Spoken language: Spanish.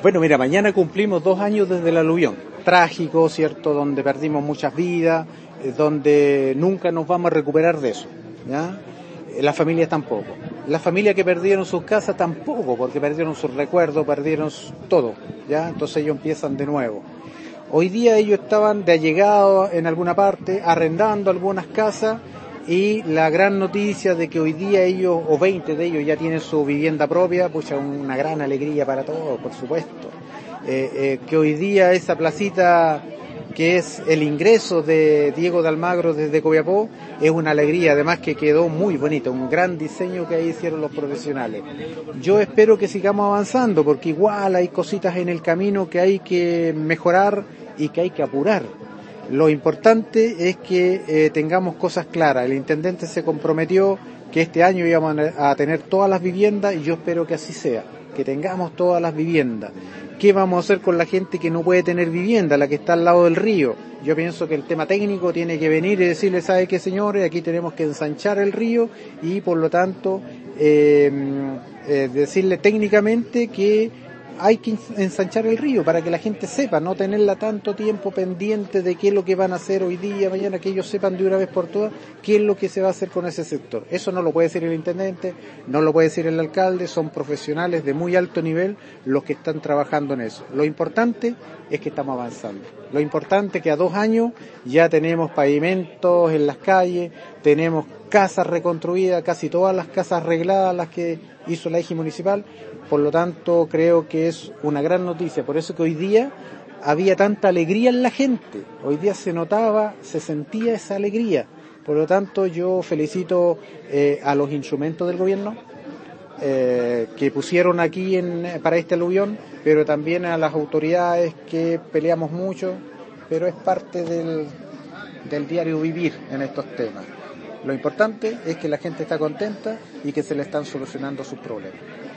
Bueno, mira, mañana cumplimos 2 años desde el aluvión. Trágico, ¿cierto? Donde perdimos muchas vidas, donde nunca nos vamos a recuperar de eso, ¿ya? Las familias tampoco. Las familias que perdieron sus casas tampoco, porque perdieron sus recuerdos, perdieron todo, ¿ya? Entonces ellos empiezan de nuevo. Hoy día ellos estaban de allegados en alguna parte, arrendando algunas casas, y la gran noticia de que hoy día ellos, o 20 de ellos, ya tienen su vivienda propia, pues una gran alegría para todos, por supuesto. Que hoy día esa placita que es el ingreso de Diego de Almagro desde Copiapó es una alegría, además que quedó muy bonito, un gran diseño que ahí hicieron los profesionales. Yo espero que sigamos avanzando, porque igual hay cositas en el camino que hay que mejorar y que hay que apurar. Lo importante es que tengamos cosas claras. El intendente se comprometió que este año íbamos a tener todas las viviendas, y yo espero que así sea, que tengamos todas las viviendas. ¿Qué vamos a hacer con la gente que no puede tener vivienda, la que está al lado del río? Yo pienso que el tema técnico tiene que venir y decirle, ¿sabe qué, señores? Aquí tenemos que ensanchar el río y, por lo tanto, decirle técnicamente que hay que ensanchar el río para que la gente sepa, no tenerla tanto tiempo pendiente de qué es lo que van a hacer hoy día, mañana, que ellos sepan de una vez por todas qué es lo que se va a hacer con ese sector. Eso no lo puede decir el intendente, no lo puede decir el alcalde, son profesionales de muy alto nivel los que están trabajando en eso. Lo importante es que estamos avanzando. Lo importante es que a 2 años ya tenemos pavimentos en las calles, tenemos casas reconstruidas, casi todas las casas arregladas, las que hizo la EGI municipal. Por lo tanto, creo que es una gran noticia. Por eso que hoy día había tanta alegría en la gente. Hoy día se notaba, se sentía esa alegría. Por lo tanto, yo felicito a los instrumentos del gobierno que pusieron aquí para este aluvión, pero también a las autoridades que peleamos mucho, pero es parte del diario vivir en estos temas. Lo importante es que la gente está contenta y que se le están solucionando sus problemas.